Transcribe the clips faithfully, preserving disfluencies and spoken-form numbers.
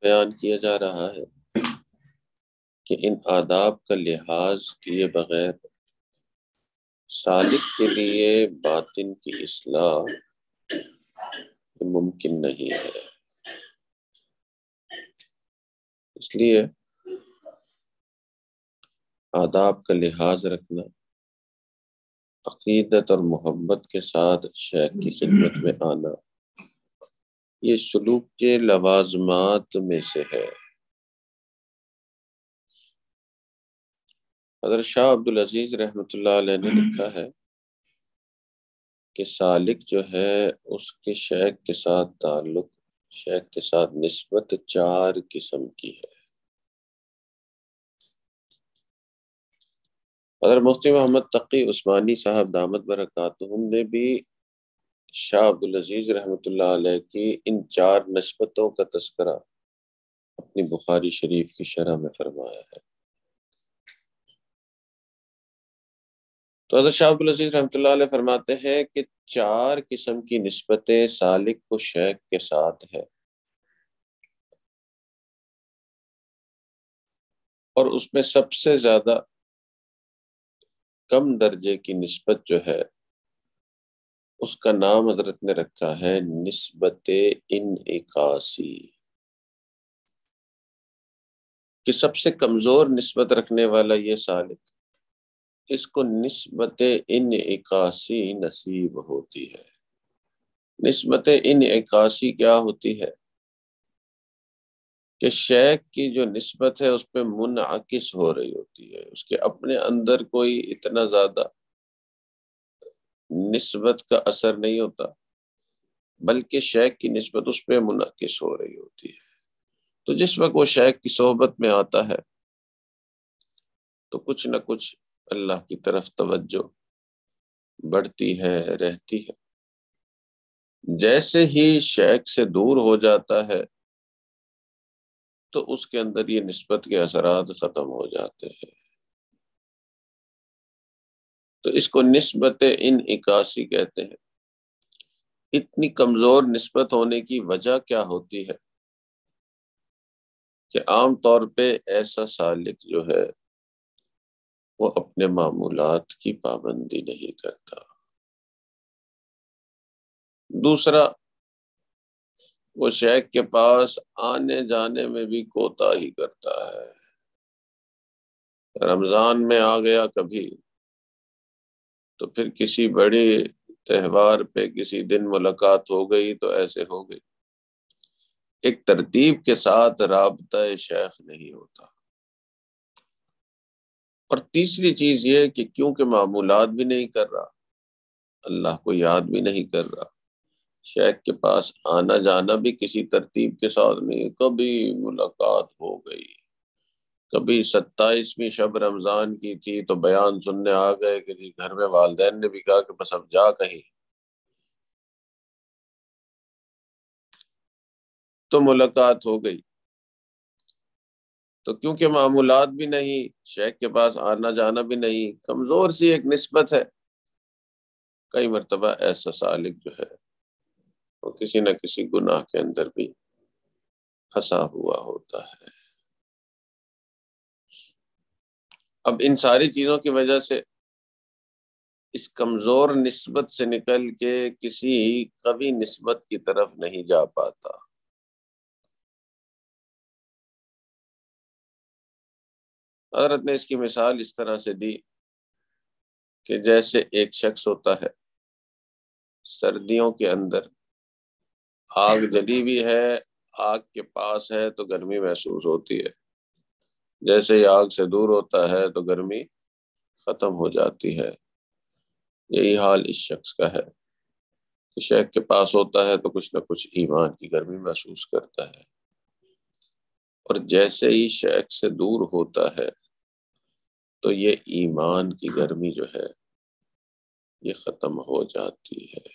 بیان کیا جا رہا ہے کہ ان آداب کا لحاظ کیے بغیر سالک کے لیے باطن کی اصلاح ممکن نہیں ہے۔ اس لیے آداب کا لحاظ رکھنا، عقیدت اور محبت کے ساتھ شیخ کی خدمت میں آنا، یہ سلوک کے لوازمات میں سے ہے۔ حضرت شاہ عبدالعزیز رحمۃ اللہ علیہ نے لکھا ہے کہ سالک جو ہے اس کے شیخ کے ساتھ تعلق، شیخ کے ساتھ نسبت چار قسم کی ہے۔ حضرت مفتی محمد تقی عثمانی صاحب دامت برکاتہم نے بھی شاہ عبدالعزیز رحمۃ اللہ علیہ کی ان چار نسبتوں کا تذکرہ اپنی بخاری شریف کی شرح میں فرمایا ہے۔ تو حضرت شاہ عبدالعزیز رحمۃ اللہ علیہ فرماتے ہیں کہ چار قسم کی نسبتیں سالک کو شیخ کے ساتھ ہے، اور اس میں سب سے زیادہ کم درجے کی نسبت جو ہے اس کا نام حضرت نے رکھا ہے نسبت انعکاسی، کہ سب سے کمزور نسبت رکھنے والا یہ سالک، اس کو نسبت انعکاسی نصیب ہوتی ہے۔ نسبت انعکاسی کیا ہوتی ہے؟ کہ شیخ کی جو نسبت ہے اس پہ منعکس ہو رہی ہوتی ہے، اس کے اپنے اندر کوئی اتنا زیادہ نسبت کا اثر نہیں ہوتا، بلکہ شیخ کی نسبت اس پہ منعکس ہو رہی ہوتی ہے۔ تو جس وقت وہ شیخ کی صحبت میں آتا ہے تو کچھ نہ کچھ اللہ کی طرف توجہ بڑھتی ہے، رہتی ہے۔ جیسے ہی شیخ سے دور ہو جاتا ہے تو اس کے اندر یہ نسبت کے اثرات ختم ہو جاتے ہیں۔ تو اس کو نسبت انعکاسی کہتے ہیں۔ اتنی کمزور نسبت ہونے کی وجہ کیا ہوتی ہے کہ عام طور پہ ایسا سالک جو ہے وہ اپنے معمولات کی پابندی نہیں کرتا۔ دوسرا، وہ شیخ کے پاس آنے جانے میں بھی کوتاہی کرتا ہے۔ رمضان میں آ گیا کبھی تو پھر کسی بڑے تہوار پہ کسی دن ملاقات ہو گئی تو ایسے ہو گئی، ایک ترتیب کے ساتھ رابطہ شیخ نہیں ہوتا۔ اور تیسری چیز یہ کہ کیونکہ معمولات بھی نہیں کر رہا، اللہ کو یاد بھی نہیں کر رہا، شیخ کے پاس آنا جانا بھی کسی ترتیب کے ساتھ نہیں، کبھی ملاقات ہو گئی، کبھی ستائیسویں شب رمضان کی تھی تو بیان سننے آ گئے کہ جی گھر میں والدین نے بھی کہا کہ بس اب جا کہیں، تو ملاقات ہو گئی۔ تو کیونکہ معمولات بھی نہیں، شیخ کے پاس آنا جانا بھی نہیں، کمزور سی ایک نسبت ہے، کئی مرتبہ ایسا سالک جو ہے وہ کسی نہ کسی گناہ کے اندر بھی پھنسا ہوا ہوتا ہے۔ اب ان ساری چیزوں کی وجہ سے اس کمزور نسبت سے نکل کے کسی قوی نسبت کی طرف نہیں جا پاتا۔ حضرت نے اس کی مثال اس طرح سے دی کہ جیسے ایک شخص ہوتا ہے، سردیوں کے اندر آگ جلی ہوئی ہے، آگ کے پاس ہے تو گرمی محسوس ہوتی ہے، جیسے ہی آگ سے دور ہوتا ہے تو گرمی ختم ہو جاتی ہے۔ یہی حال اس شخص کا ہے کہ شیخ کے پاس ہوتا ہے تو کچھ نہ کچھ ایمان کی گرمی محسوس کرتا ہے، اور جیسے ہی شیخ سے دور ہوتا ہے تو یہ ایمان کی گرمی جو ہے یہ ختم ہو جاتی ہے۔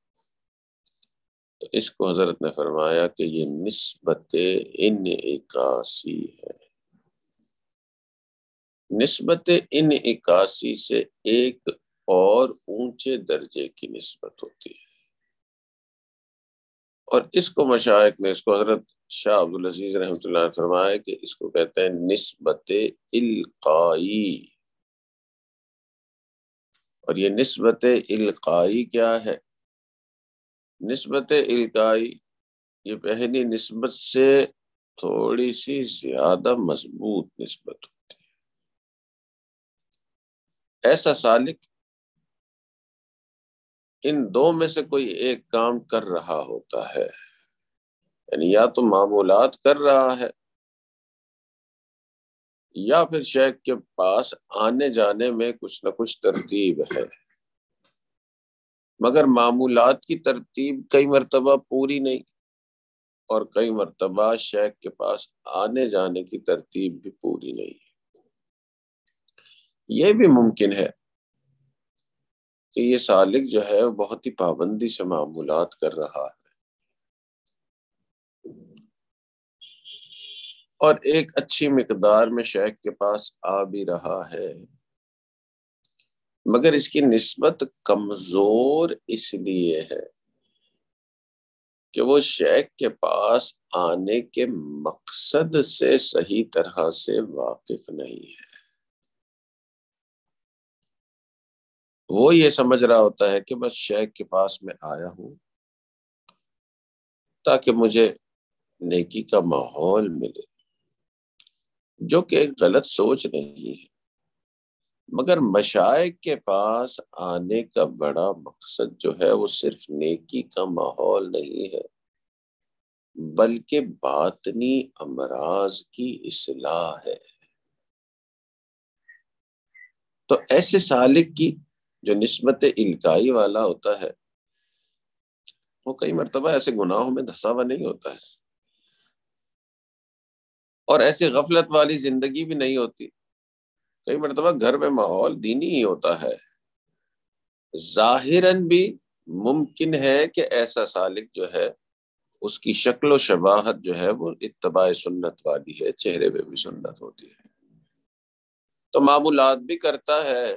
تو اس کو حضرت نے فرمایا کہ یہ نسبت انعکاسی ہے۔ نسبت انعکاسی سے ایک اور اونچے درجے کی نسبت ہوتی ہے، اور اس کو مشائخ نے، اس کو حضرت شاہ عبدالعزیز رحمۃ اللہ نے فرمایا کہ اس کو کہتے ہیں نسبت القائی. اور یہ نسبت القائی کیا ہے؟ نسبت القائی یہ پہلی نسبت سے تھوڑی سی زیادہ مضبوط نسبت ہوتی ہے. ایسا سالک ان دو میں سے کوئی ایک کام کر رہا ہوتا ہے، یعنی یا تو معمولات کر رہا ہے یا پھر شیخ کے پاس آنے جانے میں کچھ نہ کچھ ترتیب ہے، مگر معمولات کی ترتیب کئی مرتبہ پوری نہیں، اور کئی مرتبہ شیخ کے پاس آنے جانے کی ترتیب بھی پوری نہیں ہے. یہ بھی ممکن ہے کہ یہ سالک جو ہے بہت ہی پابندی سے معمولات کر رہا ہے اور ایک اچھی مقدار میں شیخ کے پاس آ بھی رہا ہے، مگر اس کی نسبت کمزور اس لیے ہے کہ وہ شیخ کے پاس آنے کے مقصد سے صحیح طرح سے واقف نہیں ہے. وہ یہ سمجھ رہا ہوتا ہے کہ بس شیخ کے پاس میں آیا ہوں تاکہ مجھے نیکی کا ماحول ملے، جو کہ ایک غلط سوچ نہیں ہے. مگر مشائخ کے پاس آنے کا بڑا مقصد جو ہے وہ صرف نیکی کا ماحول نہیں ہے، بلکہ باطنی امراض کی اصلاح ہے. تو ایسے سالک کی جو نسبت القائی والا ہوتا ہے وہ کئی مرتبہ ایسے گناہوں میں دھسا ہوا نہیں ہوتا ہے، اور ایسی غفلت والی زندگی بھی نہیں ہوتی. کئی مرتبہ گھر میں ماحول دینی ہی ہوتا ہے. ظاہراً بھی ممکن ہے کہ ایسا سالک جو ہے اس کی شکل و شباہت جو ہے وہ اتباع سنت والی ہے، چہرے پہ بھی سنت ہوتی ہے، تو معمولات بھی کرتا ہے،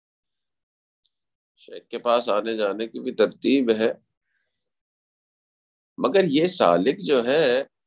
شیخ کے پاس آنے جانے کی بھی ترتیب ہے، مگر یہ سالک جو ہے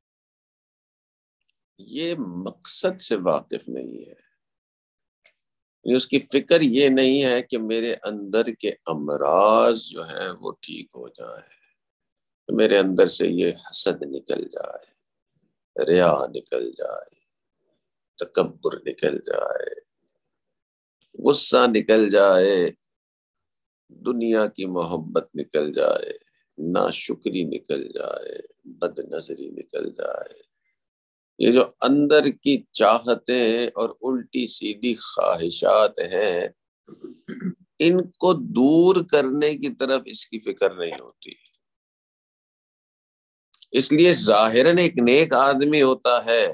یہ مقصد سے واقف نہیں ہے. اس کی فکر یہ نہیں ہے کہ میرے اندر کے امراض جو ہیں وہ ٹھیک ہو جائیں، میرے اندر سے یہ حسد نکل جائے، ریا نکل جائے، تکبر نکل جائے، غصہ نکل جائے، دنیا کی محبت نکل جائے، ناشکری نکل جائے، بد نظری نکل جائے. یہ جو اندر کی چاہتیں اور الٹی سیدھی خواہشات ہیں ان کو دور کرنے کی طرف اس کی فکر نہیں ہوتی. اس لیے ظاہراً ایک نیک آدمی ہوتا ہے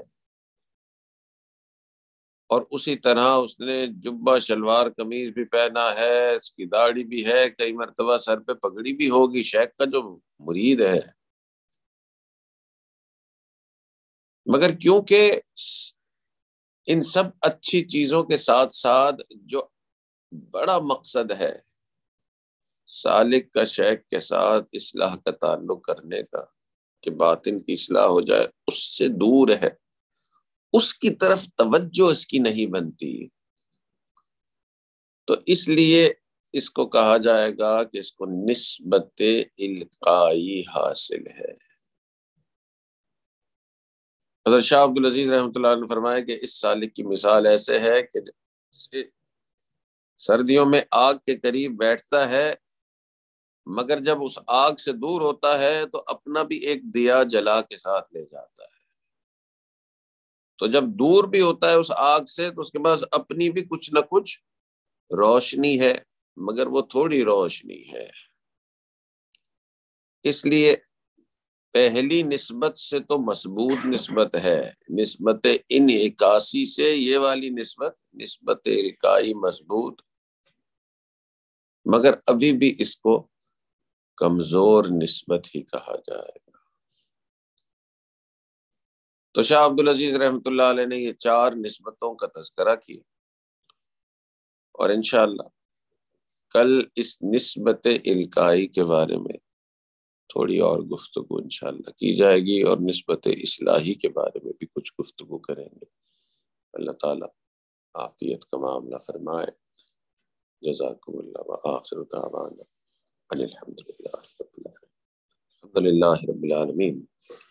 اور اسی طرح اس نے جبہ شلوار قمیض بھی پہنا ہے، اس کی داڑھی بھی ہے، کئی مرتبہ سر پہ پگڑی بھی ہوگی، شیخ کا جو مرید ہے، مگر کیونکہ ان سب اچھی چیزوں کے ساتھ ساتھ جو بڑا مقصد ہے سالک کا شیخ کے ساتھ اصلاح کا تعلق کرنے کا کہ باطن کی اصلاح ہو جائے، اس سے دور ہے، اس کی طرف توجہ اس کی نہیں بنتی، تو اس لیے اس کو کہا جائے گا کہ اس کو نسبت القائی حاصل ہے. حضرت شاہ عبدالعزیز رحمۃ اللہ نے فرمایا کہ اس سالک کی مثال ایسے ہے کہ جیسے سردیوں میں آگ کے قریب بیٹھتا ہے مگر جب اس آگ سے دور ہوتا ہے تو اپنا بھی ایک دیا جلا کے ساتھ لے جاتا ہے. تو جب دور بھی ہوتا ہے اس آگ سے تو اس کے پاس اپنی بھی کچھ نہ کچھ روشنی ہے، مگر وہ تھوڑی روشنی ہے. اس لیے پہلی نسبت سے تو مضبوط نسبت ہے، نسبت انعکاسی سے یہ والی نسبت نسبت القائی مضبوط، مگر ابھی بھی اس کو کمزور نسبت ہی کہا جائے گا. تو شاہ عبدالعزیز رحمۃ اللہ علیہ نے یہ چار نسبتوں کا تذکرہ کیا، اور انشاءاللہ کل اس نسبت القائی کے بارے میں تھوڑی اور گفتگو انشاءاللہ کی جائے گی، اور نسبت اصلاحی کے بارے میں بھی کچھ گفتگو کریں گے۔ اللہ تعالیٰ عافیت کا معاملہ فرمائے۔ جزاکم اللہ، وآخر دعوانا ان الحمد للہ رب العالمین۔ الحمد للہ رب العالمین،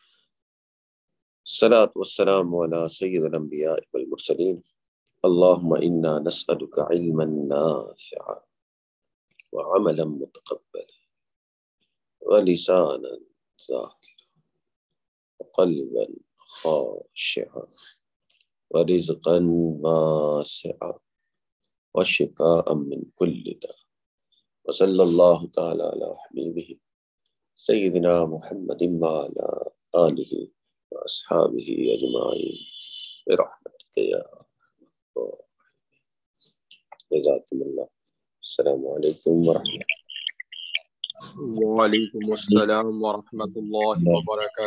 الصلاة والسلام علی سید الانبیاء والمرسلین۔ اللہم انا نسألک علما نافعا وعملا متقبلا ولسانا ذاکرا وقلبا خاشعا ورزقا واسعا وشفاء من كل داء، وصلی اللہ تعالی علی حبیبہ سیدنا محمد وعلی آلہ واصحابہ اجمعین برحمتک یا ارحم الراحمین۔ جزاکم اللہ۔ السلام علیکم ورحمۃ وعلیکم السلام ورحمۃ اللہ وبرکاتہ۔